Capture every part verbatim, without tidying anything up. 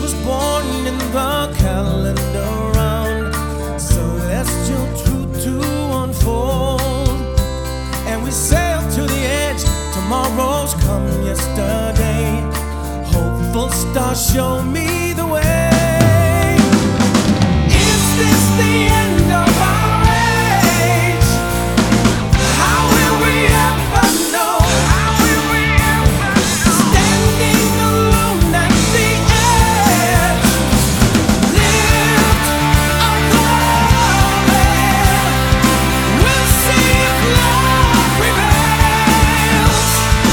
was born in the calendar round. Celestial truth to unfold, and we sail to the edge. Tomorrow's come yesterday. Hopeful stars show me the way. Is this the end of our age? How will we ever know? How will we ever know? Standing alone at the edge, lift a glory. We'll see if love prevails.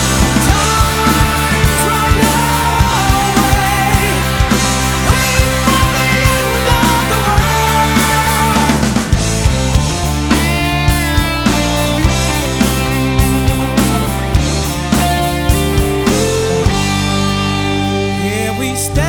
Time's run away. Wait for the end of the world. Here we stand.